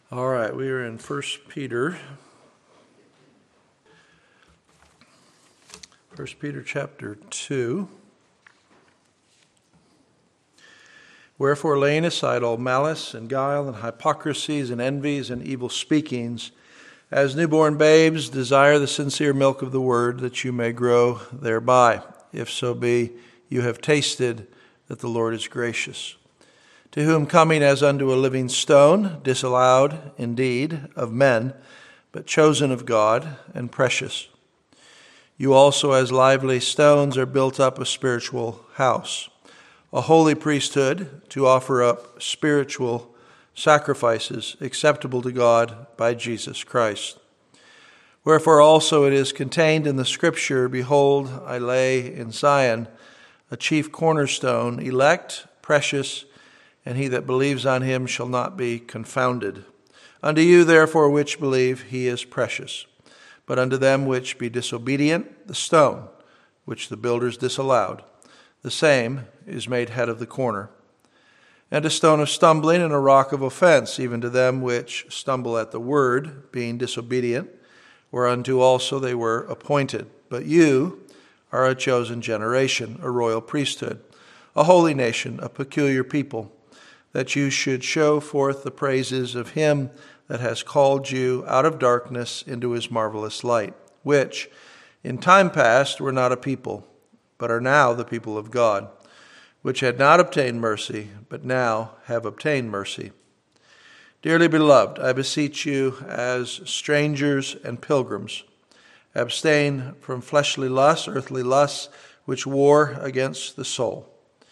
All right, we are in 1 Peter. 1 Peter chapter 2. Wherefore, laying aside all malice and guile and hypocrisies and envies and evil speakings, as newborn babes desire the sincere milk of the word, that you may grow thereby, if so be you have tasted that the Lord is gracious. To whom coming as unto a living stone, disallowed indeed of men, but chosen of God and precious. You also as lively stones are built up a spiritual house, a holy priesthood, to offer up spiritual sacrifices acceptable to God by Jesus Christ. Wherefore also it is contained in the Scripture, Behold, I lay in Zion a chief cornerstone, elect, precious, and he that believes on him shall not be confounded. Unto you therefore which believe, he is precious. But unto them which be disobedient, the stone, which the builders disallowed, the same is made head of the corner. And a stone of stumbling and a rock of offense, even to them which stumble at the word, being disobedient, whereunto also they were appointed. But you are a chosen generation, a royal priesthood, a holy nation, a peculiar people, that you should show forth the praises of him that has called you out of darkness into his marvelous light, which in time past were not a people, but are now the people of God, which had not obtained mercy, but now have obtained mercy. Dearly beloved, I beseech you as strangers and pilgrims, abstain from fleshly lusts, earthly lusts, which war against the soul,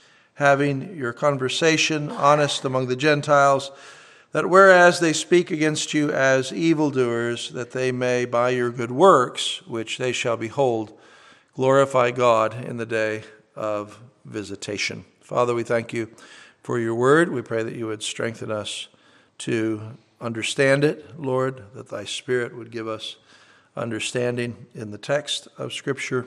having your conversation honest among the Gentiles, that whereas they speak against you as evildoers, that they may by your good works, which they shall behold, glorify God in the day of visitation. Father, we thank you for your word. We pray that you would strengthen us to understand it, Lord, that thy Spirit would give us understanding in the text of Scripture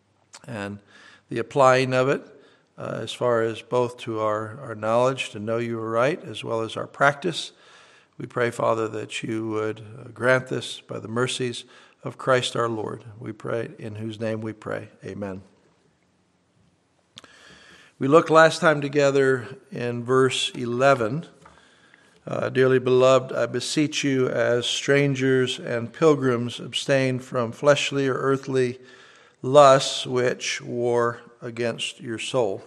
and the applying of it, as far as both to our knowledge to know you are right, as well as our practice. We pray, Father, that you would grant this by the mercies of Christ our Lord. We pray, in whose name we pray. Amen. We looked last time together in verse 11. Dearly beloved, I beseech you as strangers and pilgrims, abstain from fleshly or earthly lusts which war against your soul.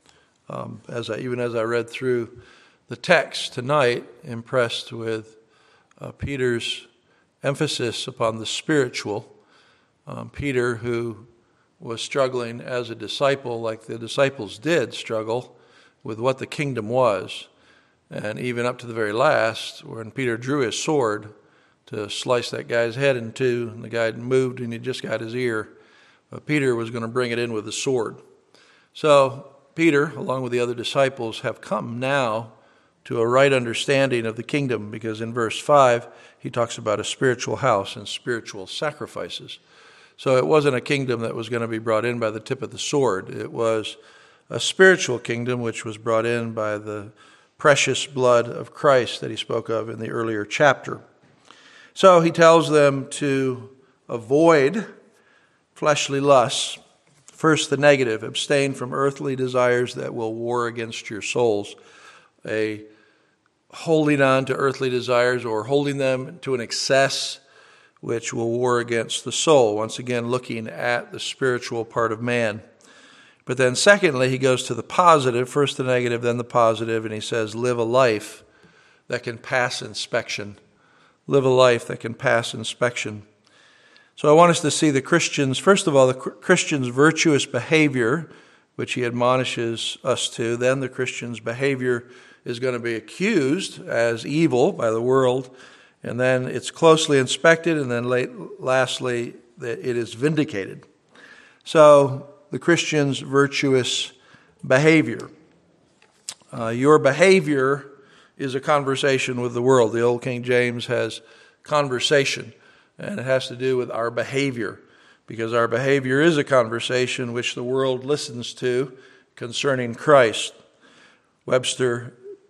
Even as I read through the text tonight, impressed with Peter's emphasis upon the spiritual. Peter, who was struggling as a disciple, like the disciples did struggle with what the kingdom was, and even up to the very last, when Peter drew his sword to slice that guy's head in two, and the guy moved and he just got his ear, but Peter was going to bring it in with the sword. So Peter, along with the other disciples, have come now to a right understanding of the kingdom, because in verse 5, he talks about a spiritual house and spiritual sacrifices. So it wasn't a kingdom that was going to be brought in by the tip of the sword. It was a spiritual kingdom which was brought in by the precious blood of Christ that he spoke of in the earlier chapter. So he tells them to avoid fleshly lusts. First, the negative, abstain from earthly desires that will war against your souls. A holding on to earthly desires or holding them to an excess which will war against the soul. Once again, looking at the spiritual part of man. But then secondly, he goes to the positive. First the negative, then the positive, and he says, live a life that can pass inspection. Live a life that can pass inspection. So I want us to see the Christians, first of all, the Christian's virtuous behavior, which he admonishes us to. Then the Christian's behavior is going to be accused as evil by the world. And then it's closely inspected. And then lastly, that it is vindicated. So the Christian's virtuous behavior. Your behavior is a conversation with the world. The old King James has conversation. And it has to do with our behavior, because our behavior is a conversation which the world listens to concerning Christ. Webster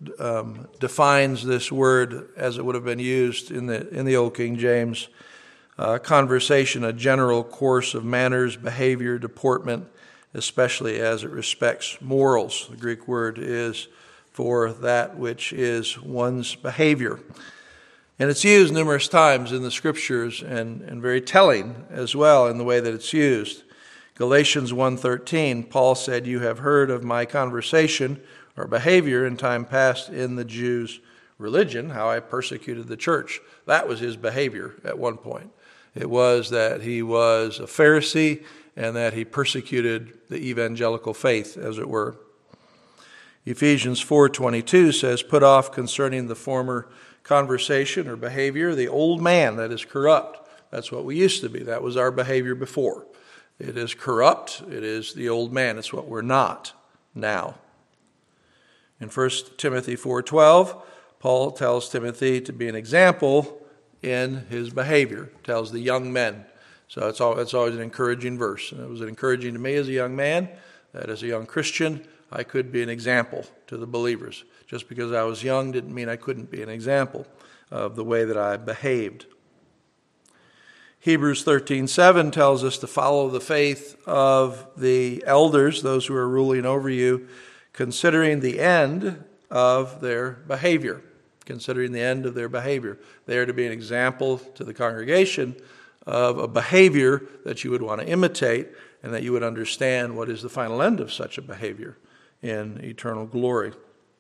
defines this word as it would have been used in the Old King James. Conversation, a general course of manners, behavior, deportment, especially as it respects morals. The Greek word is for that which is one's behavior. And it's used numerous times in the Scriptures and very telling as well in the way that it's used. Galatians 1:13, Paul said, "You have heard of my conversation or behavior in time past in the Jews' religion, how I persecuted the church." That was his behavior at one point. It was that he was a Pharisee and that he persecuted the evangelical faith, as it were. Ephesians 4:22 says, "Put off concerning the former conversation or behavior the old man that is corrupt." That's what we used to be. That was our behavior before. It is corrupt. It is the old man. It's what we're not now. In 1 Timothy 4:12, Paul tells Timothy to be an example in his behavior, tells the young men. So it's always an encouraging verse. And it was encouraging to me as a young man, that as a young Christian, I could be an example to the believers. Just because I was young didn't mean I couldn't be an example of the way that I behaved. Hebrews 13:7 tells us to follow the faith of the elders, those who are ruling over you, considering the end of their behavior. Considering the end of their behavior. They are to be an example to the congregation of a behavior that you would want to imitate and that you would understand what is the final end of such a behavior in eternal glory.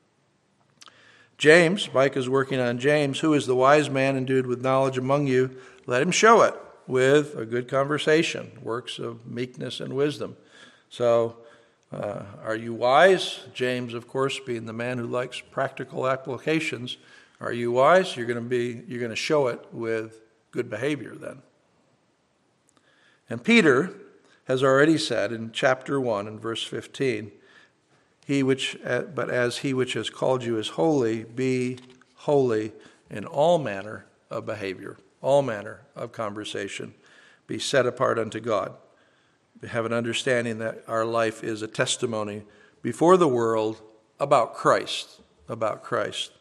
James, Mike is working on James, "Who is the wise man endued with knowledge among you? Let him show it with a good conversation, works of meekness and wisdom." So, are you wise? James, of course, being the man who likes practical applications. Are you wise? You're going to show it with good behavior then. And Peter has already said in chapter 1 and verse 15, "But as he which has called you is holy, be holy in all manner of behavior," all manner of conversation. "Be set apart unto God." Have an understanding that our life is a testimony before the world about Christ, about Christ.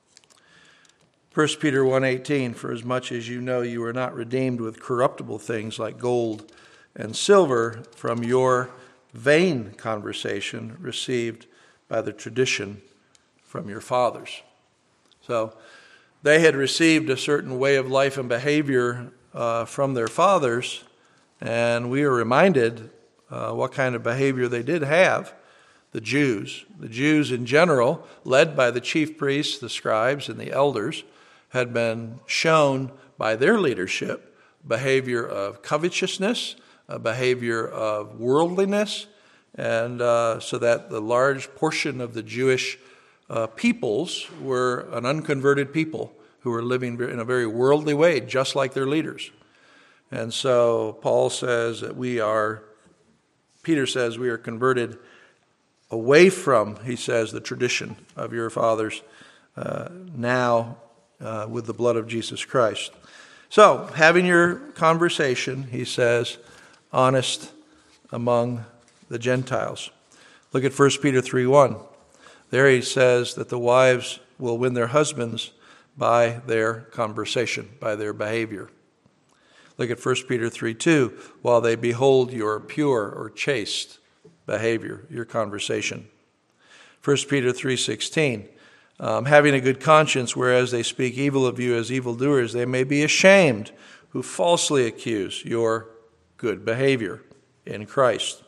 1 Peter 1:18, "For as much as you know you are not redeemed with corruptible things like gold and silver from your vain conversation received by the tradition from your fathers." So they had received a certain way of life and behavior from their fathers, and we are reminded what kind of behavior they did have. The Jews in general, led by the chief priests, the scribes, and the elders, had been shown by their leadership behavior of covetousness, a behavior of worldliness, and so that the large portion of the Jewish peoples were an unconverted people who were living in a very worldly way, just like their leaders. And so Paul says that Peter says we are converted away from, he says, the tradition of your fathers now with the blood of Jesus Christ. So, having your conversation, he says, honest among the Gentiles. Look at 1 Peter 3:1. There he says that the wives will win their husbands by their conversation, by their behavior. Look at 1 Peter 3:2. While they behold your pure or chaste behavior, your conversation. 1 Peter 3:16. Having a good conscience, whereas they speak evil of you as evildoers, they may be ashamed who falsely accuse your good behavior in Christ.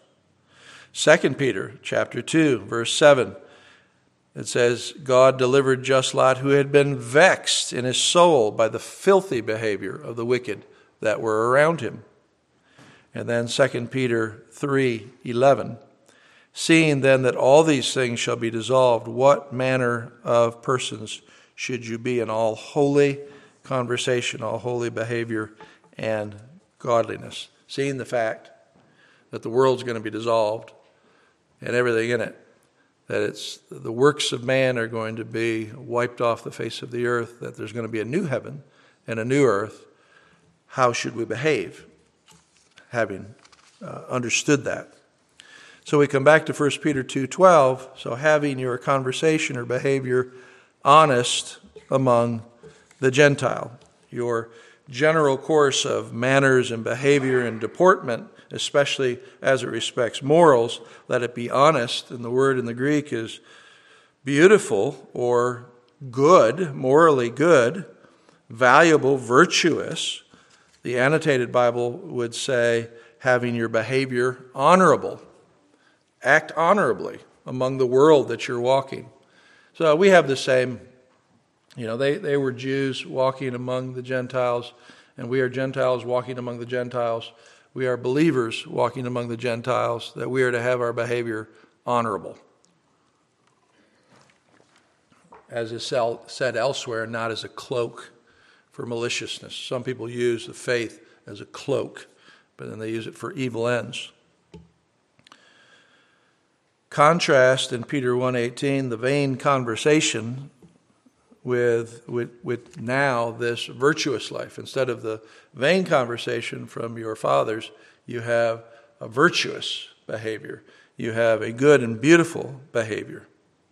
2 Peter chapter 2, verse 7. It says, God delivered just Lot, who had been vexed in his soul by the filthy behavior of the wicked that were around him. And then 2 Peter 3:11. Seeing then that all these things shall be dissolved, what manner of persons should you be in all holy conversation, all holy behavior, and godliness? Seeing the fact that the world's going to be dissolved and everything in it, that the works of man are going to be wiped off the face of the earth, that there's going to be a new heaven and a new earth, how should we behave, having understood that? So we come back to 1 Peter 2:12, so having your conversation or behavior honest among the Gentile. Your general course of manners and behavior and deportment, especially as it respects morals, let it be honest. And the word in the Greek is beautiful or good, morally good, valuable, virtuous. The annotated Bible would say having your behavior honorable. Act honorably among the world that you're walking. So we have the same, they were Jews walking among the Gentiles, and we are Gentiles walking among the Gentiles. We are believers walking among the Gentiles, that we are to have our behavior honorable. As is said elsewhere, not as a cloak for maliciousness. Some people use the faith as a cloak, but then they use it for evil ends. Contrast in Peter 1:18 the vain conversation with now this virtuous life. Instead of the vain conversation from your fathers, you have a virtuous behavior. You have a good and beautiful behavior.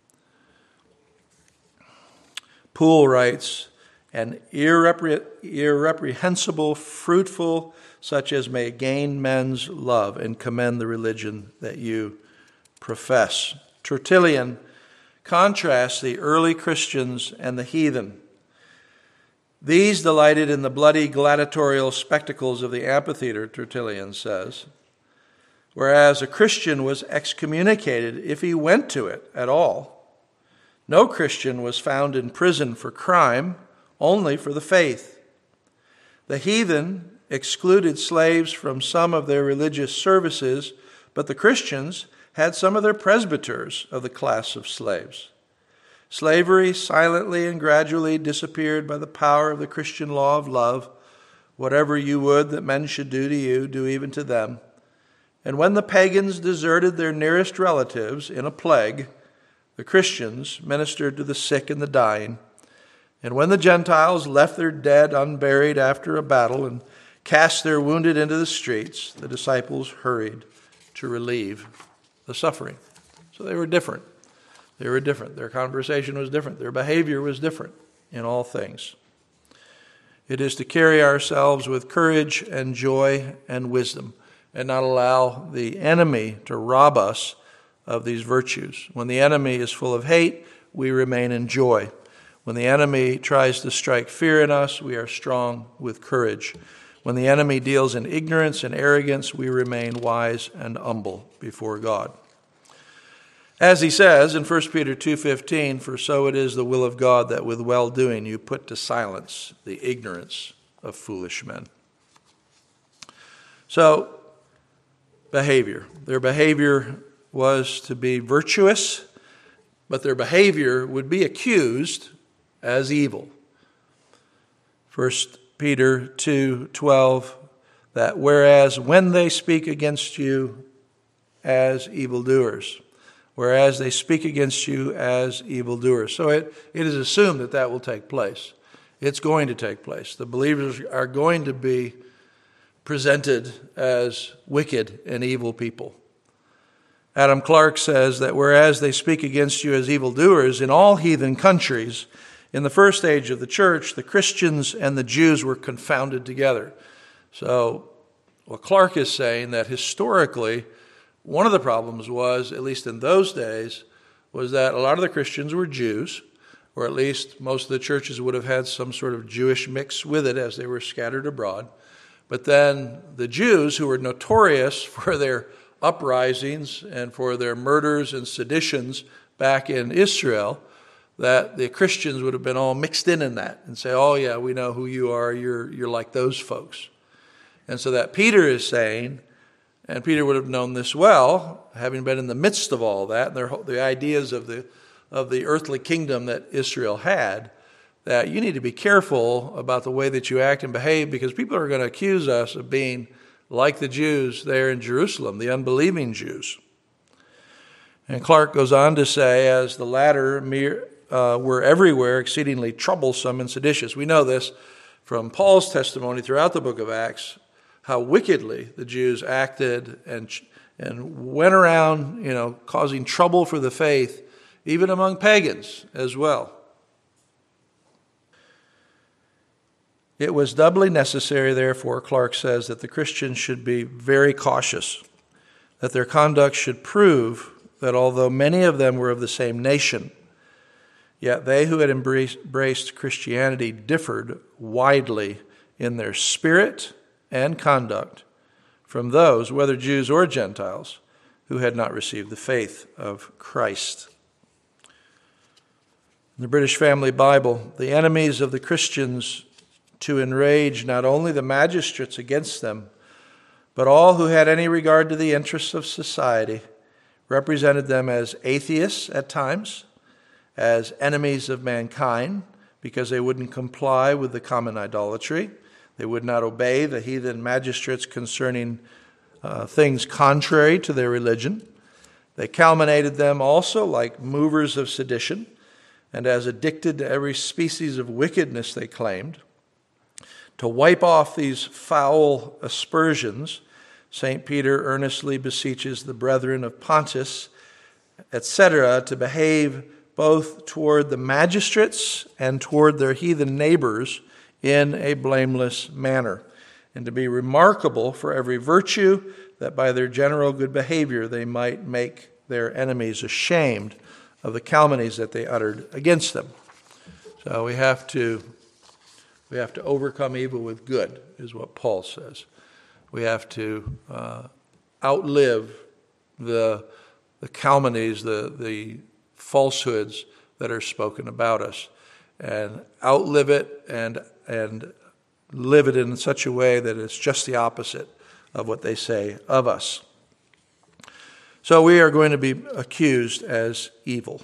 Poole writes, an irreprehensible, fruitful, such as may gain men's love and commend the religion that you profess. Tertullian contrasts the early Christians and the heathen. These delighted in the bloody gladiatorial spectacles of the amphitheater, Tertullian says, whereas a Christian was excommunicated if he went to it at all. No Christian was found in prison for crime, only for the faith. The heathen excluded slaves from some of their religious services, but the Christians had some of their presbyters of the class of slaves. Slavery silently and gradually disappeared by the power of the Christian law of love. Whatever you would that men should do to you, do even to them. And when the pagans deserted their nearest relatives in a plague, the Christians ministered to the sick and the dying. And when the Gentiles left their dead unburied after a battle and cast their wounded into the streets, the disciples hurried to relieve the suffering. So they were different. They were different. Their conversation was different. Their behavior was different in all things. It is to carry ourselves with courage and joy and wisdom and not allow the enemy to rob us of these virtues. When the enemy is full of hate, we remain in joy. When the enemy tries to strike fear in us, we are strong with courage. When the enemy deals in ignorance and arrogance, we remain wise and humble before God. As he says in 1 Peter 2:15, for so it is the will of God that with well-doing you put to silence the ignorance of foolish men. So, behavior. Their behavior was to be virtuous, but their behavior would be accused as evil. 1 Peter 2:12, that whereas when they speak against you as evildoers, whereas they speak against you as evildoers. So it is assumed that that will take place. It's going to take place. The believers are going to be presented as wicked and evil people. Adam Clarke says that whereas they speak against you as evildoers, in all heathen countries, in the first age of the church, the Christians and the Jews were confounded together. So what Clarke is saying, that historically, one of the problems was, at least in those days, was that a lot of the Christians were Jews, or at least most of the churches would have had some sort of Jewish mix with it as they were scattered abroad. But then the Jews, who were notorious for their uprisings and for their murders and seditions back in Israel, that the Christians would have been all mixed in that and say, oh yeah, we know who you are, you're like those folks. And so that Peter is saying, and Peter would have known this well, having been in the midst of all that, the ideas of the earthly kingdom that Israel had, that you need to be careful about the way that you act and behave, because people are going to accuse us of being like the Jews there in Jerusalem, the unbelieving Jews. And Clarke goes on to say, as the latter were everywhere exceedingly troublesome and seditious. We know this from Paul's testimony throughout the book of Acts, how wickedly the Jews acted and went around, causing trouble for the faith, even among pagans as well. It was doubly necessary, therefore, Clark says, that the Christians should be very cautious, that their conduct should prove that although many of them were of the same nation, yet they who had embraced Christianity differed widely in their spirit and conduct from those, whether Jews or Gentiles, who had not received the faith of Christ. In the British Family Bible, the enemies of the Christians to enrage not only the magistrates against them, but all who had any regard to the interests of society, represented them as atheists at times, as enemies of mankind, because they wouldn't comply with the common idolatry. They would not obey the heathen magistrates concerning things contrary to their religion. They calumniated them also like movers of sedition, and as addicted to every species of wickedness, they claimed. To wipe off these foul aspersions, St. Peter earnestly beseeches the brethren of Pontus, etc., to behave both toward the magistrates and toward their heathen neighbors in a blameless manner, and to be remarkable for every virtue, that by their general good behavior they might make their enemies ashamed of the calumnies that they uttered against them. So we have to overcome evil with good, is what Paul says. We have to outlive the calumnies, the falsehoods that are spoken about us, and outlive it and live it in such a way that it's just the opposite of what they say of us. So we are going to be accused as evil.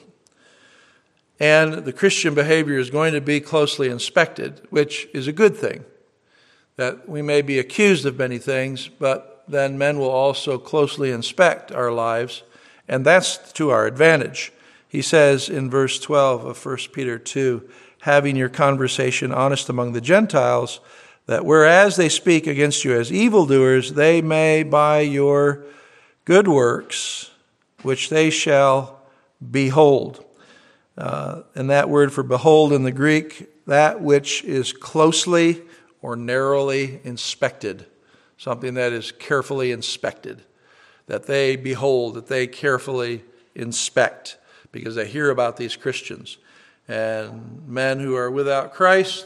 And the Christian behavior is going to be closely inspected, which is a good thing. That we may be accused of many things, but then men will also closely inspect our lives, and that's to our advantage. He says in verse 12 of 1 Peter 2, having your conversation honest among the Gentiles, that whereas they speak against you as evildoers, they may by your good works, which they shall behold. And that word for behold in the Greek, that which is closely or narrowly inspected, something that is carefully inspected, that they behold, that they carefully inspect, because they hear about these Christians and men who are without Christ,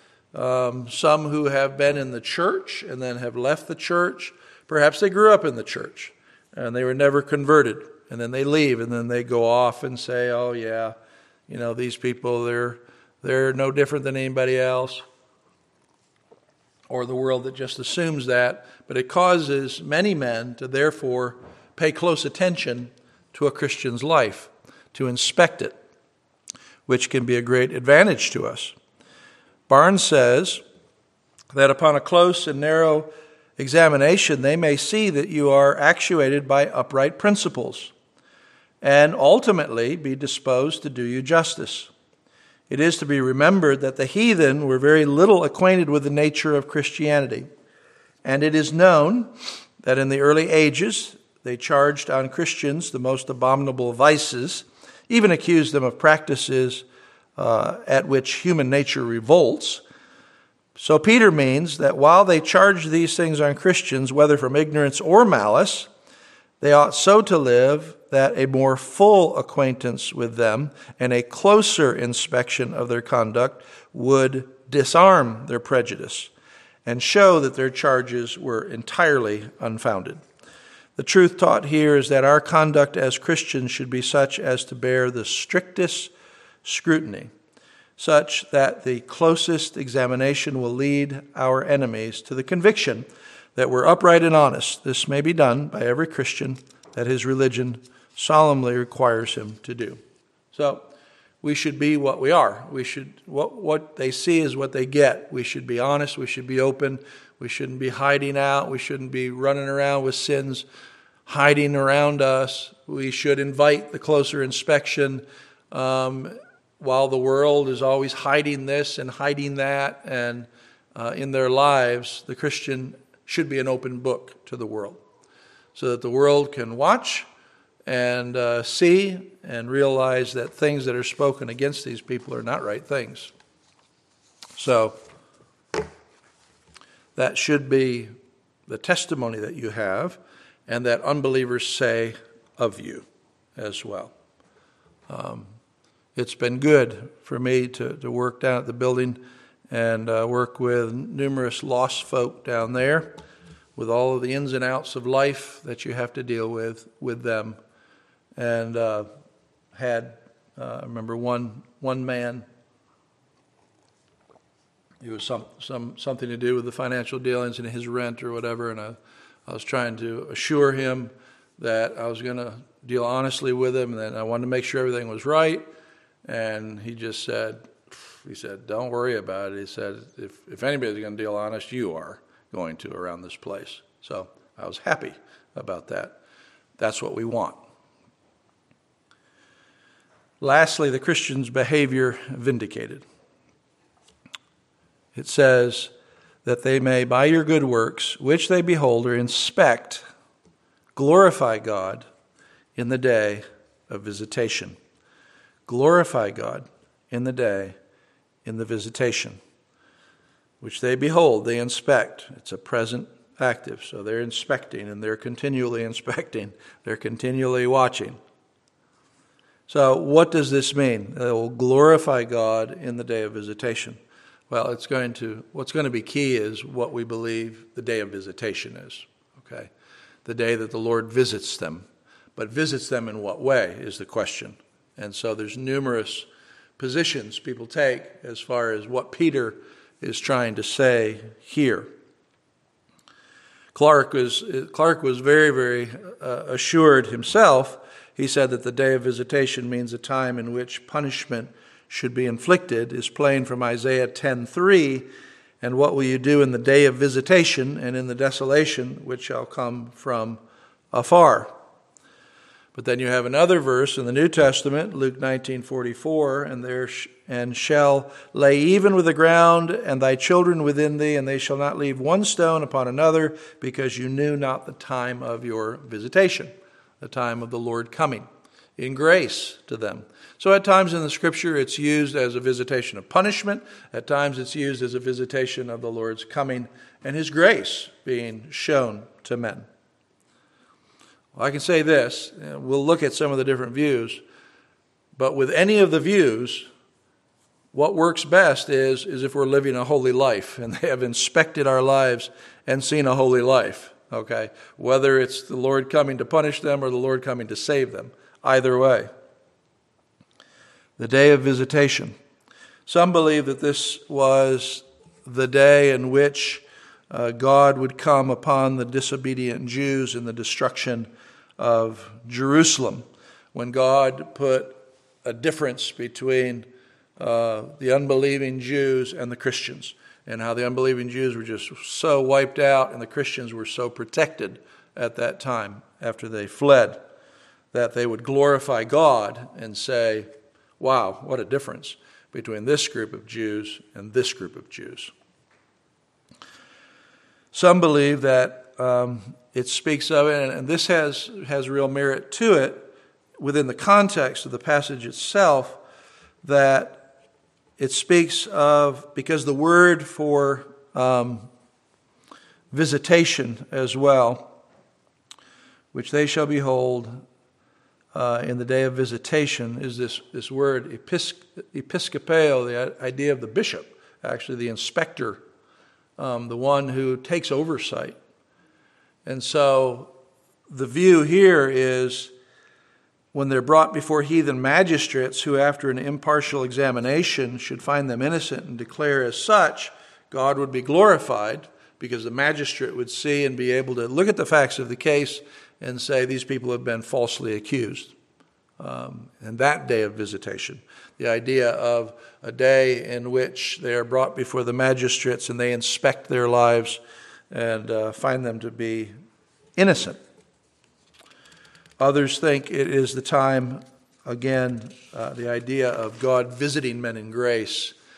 some who have been in the church and then have left the church. Perhaps they grew up in the church and they were never converted, and then they leave, and then they go off and say, oh yeah, these people, they're no different than anybody else, or the world that just assumes that. But it causes many men to therefore pay close attention to a Christian's life, to inspect it, which can be a great advantage to us. Barnes says that upon a close and narrow examination, they may see that you are actuated by upright principles, and ultimately be disposed to do you justice. It is to be remembered that the heathen were very little acquainted with the nature of Christianity, and it is known that in the early ages they charged on Christians the most abominable vices, even accused them of practices at which human nature revolts. So Peter means that while they charged these things on Christians, whether from ignorance or malice, they ought so to live that a more full acquaintance with them and a closer inspection of their conduct would disarm their prejudice and show that their charges were entirely unfounded. The truth taught here is that our conduct as Christians should be such as to bear the strictest scrutiny, such that the closest examination will lead our enemies to the conviction that we're upright and honest. This may be done by every Christian that his religion solemnly requires him to do. So we should be what we are. We should what they see is what they get. We should be honest. We should be open. We shouldn't be hiding out. We shouldn't be running around with sins hiding around us. We should invite the closer inspection while the world is always hiding this and hiding that. And in their lives, the Christian should be an open book to the world. so that the world can watch and see and realize that things that are spoken against these people are not right things. So that should be the testimony that you have and that unbelievers say of you as well. It's been good for me to work down at the building and work with numerous lost folk down there, with all of the ins and outs of life that you have to deal with them. And I remember one man. It was something to do with the financial dealings and his rent or whatever, and I was trying to assure him that I was going to deal honestly with him, and that I wanted to make sure everything was right. And he just said, "Don't worry about it." He said, if anybody's going to deal honest, you are going to around this place. So I was happy about that. That's what we want. Lastly, the Christian's behavior vindicated. It says that they may, by your good works, which they behold or inspect, glorify God in the day of visitation. Glorify God in the day in the visitation, which they behold, they inspect. It's a present active, so they're inspecting, and they're continually inspecting. They're continually watching. So what does this mean? They will glorify God in the day of visitation. Well, what's going to be key is what we believe the day of visitation is. Okay, the day that the Lord visits them. But visits them in what way is the question. And so there's numerous positions people take as far as what Peter is trying to say here. Clark was very, very assured himself. He said that the day of visitation means a time in which punishment should be inflicted, is plain from Isaiah 10:3. And what will you do in the day of visitation and in the desolation which shall come from afar? But then you have another verse in the New Testament, Luke 19:44, and shall lay even with the ground, and thy children within thee, and they shall not leave one stone upon another, because you knew not the time of your visitation, the time of the Lord coming in grace to them. So at times in the Scripture it's used as a visitation of punishment. At times it's used as a visitation of the Lord's coming and His grace being shown to men. Well, I can say this, we'll look at some of the different views, but with any of the views, what works best is if we're living a holy life, and they have inspected our lives and seen a holy life, okay? Whether it's the Lord coming to punish them or the Lord coming to save them, either way. The day of visitation. Some believe that this was the day in which God would come upon the disobedient Jews in the destruction of Jerusalem, when God put a difference between the unbelieving Jews and the Christians, and how the unbelieving Jews were just so wiped out and the Christians were so protected at that time after they fled, that they would glorify God and say, wow, what a difference between this group of Jews and this group of Jews. Some believe that it speaks of it, and this has real merit to it within the context of the passage itself, that it speaks of, because the word for visitation as well, which they shall behold in the day of visitation, is this word episkopeo, the idea of the bishop, actually the inspector, the one who takes oversight. And so the view here is when they're brought before heathen magistrates who after an impartial examination should find them innocent and declare as such, God would be glorified, because the magistrate would see and be able to look at the facts of the case and say these people have been falsely accused. And that day of visitation, the idea of a day in which they are brought before the magistrates and they inspect their lives and find them to be innocent. Others think it is the time, again, the idea of God visiting men in grace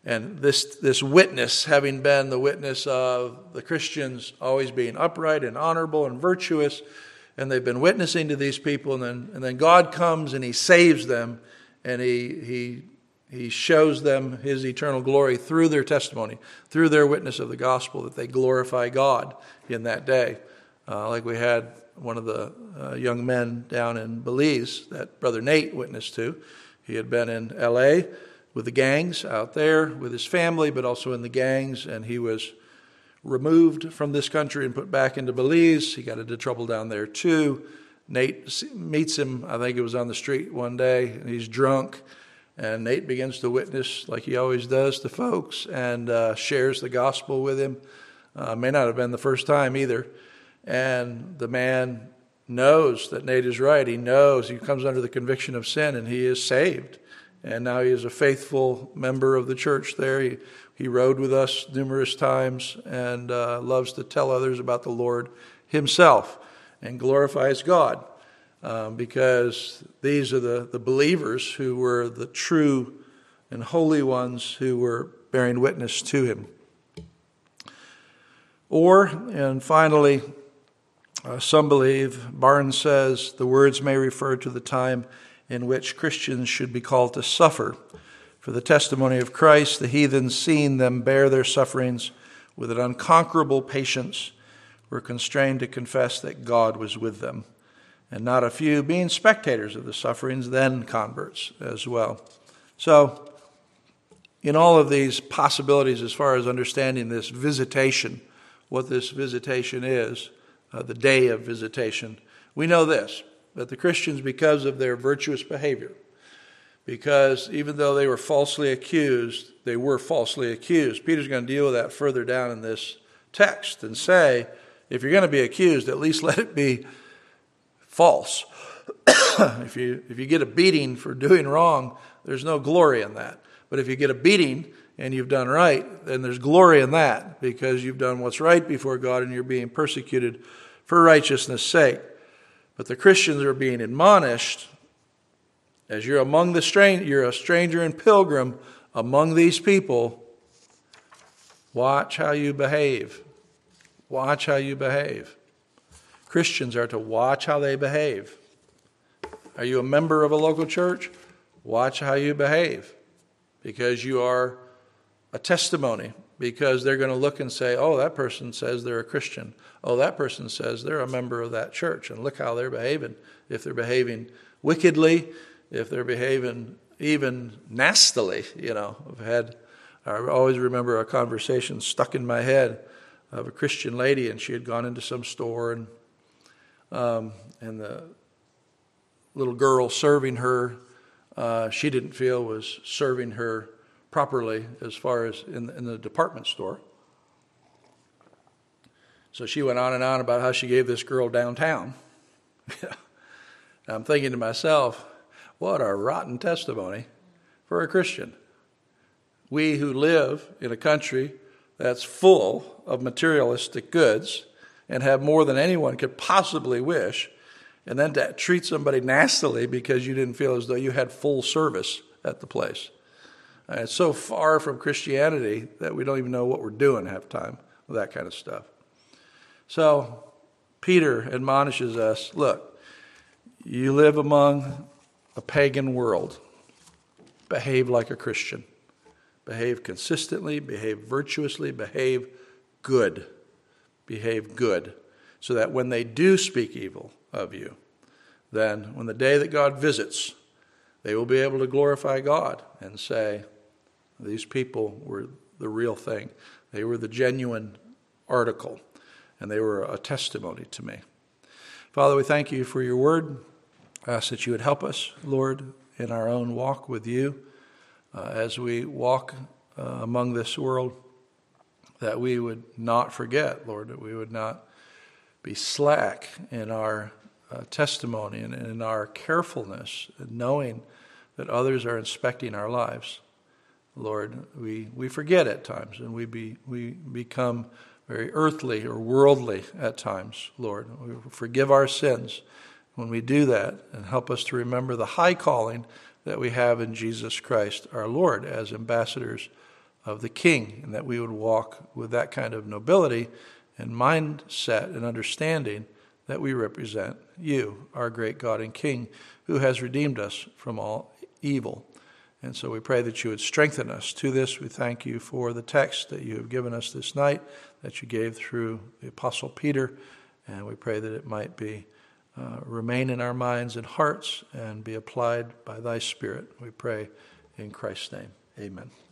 And this witness, having been the witness of the Christians always being upright and honorable and virtuous, and they've been witnessing to these people, and then God comes and he saves them, and he shows them his eternal glory through their testimony, through their witness of the gospel, that they glorify God in that day. Like we had one of the young men down in Belize that Brother Nate witnessed to. He had been in L.A. with the gangs out there with his family, but also in the gangs, and he was removed from this country and put back into Belize. He got into trouble down there too. Nate meets him, I think it was on the street one day, and he's drunk, and Nate begins to witness like he always does to folks, and shares the gospel with him. May not have been the first time either. And the man knows that Nate is right. He knows he comes under the conviction of sin, and he is saved. And now he is a faithful member of the church there. He rode with us numerous times and loves to tell others about the Lord himself and glorifies God, because these are the believers who were the true and holy ones who were bearing witness to him. And finally, some believe, Barnes says, the words may refer to the time in which Christians should be called to suffer. For the testimony of Christ, the heathens, seeing them bear their sufferings with an unconquerable patience, were constrained to confess that God was with them. And not a few, being spectators of the sufferings, then converts as well. So, in all of these possibilities as far as understanding this visitation, what this visitation is, the day of visitation, we know this, that the Christians, because of their virtuous behavior, because even though they were falsely accused, they were falsely accused. Peter's going to deal with that further down in this text and say, if you're going to be accused, at least let it be false. If you get a beating for doing wrong, there's no glory in that. But if you get a beating and you've done right, then there's glory in that, because you've done what's right before God and you're being persecuted for righteousness' sake. But the Christians are being admonished, as you're among you're a stranger and pilgrim among these people, watch how you behave. Watch how you behave. Christians are to watch how they behave. Are you a member of a local church? Watch how you behave, because you are a testimony, because they're going to look and say, oh, that person says they're a Christian. Oh, that person says they're a member of that church, and look how they're behaving. If they're behaving wickedly, if they're behaving even nastily, I always remember a conversation stuck in my head of a Christian lady, and she had gone into some store, and the little girl serving her, she didn't feel was serving her properly as far as in the department store. So she went on and on about how she gave this girl downtown. I'm thinking to myself, what a rotten testimony for a Christian. We who live in a country that's full of materialistic goods and have more than anyone could possibly wish, and then to treat somebody nastily because you didn't feel as though you had full service at the place. And it's so far from Christianity that we don't even know what we're doing half the time with that kind of stuff. So Peter admonishes us, look, you live among a pagan world. Behave like a Christian. Behave consistently, behave virtuously, behave good. Behave good. So that when they do speak evil of you, then when the day that God visits, they will be able to glorify God and say, these people were the real thing. They were the genuine article, and they were a testimony to me. Father, we thank you for your word. I ask that you would help us, Lord, in our own walk with you as we walk among this world, that we would not forget, Lord, that we would not be slack in our testimony and in our carefulness, knowing that others are inspecting our lives. Lord, we forget at times, and we become very earthly or worldly at times, Lord. We forgive our sins when we do that, and help us to remember the high calling that we have in Jesus Christ, our Lord, as ambassadors of the King, and that we would walk with that kind of nobility and mindset and understanding that we represent you, our great God and King, who has redeemed us from all evil. And so we pray that you would strengthen us to this. We thank you for the text that you have given us this night, that you gave through the Apostle Peter, and we pray that it might be remain in our minds and hearts and be applied by thy Spirit. We pray in Christ's name. Amen.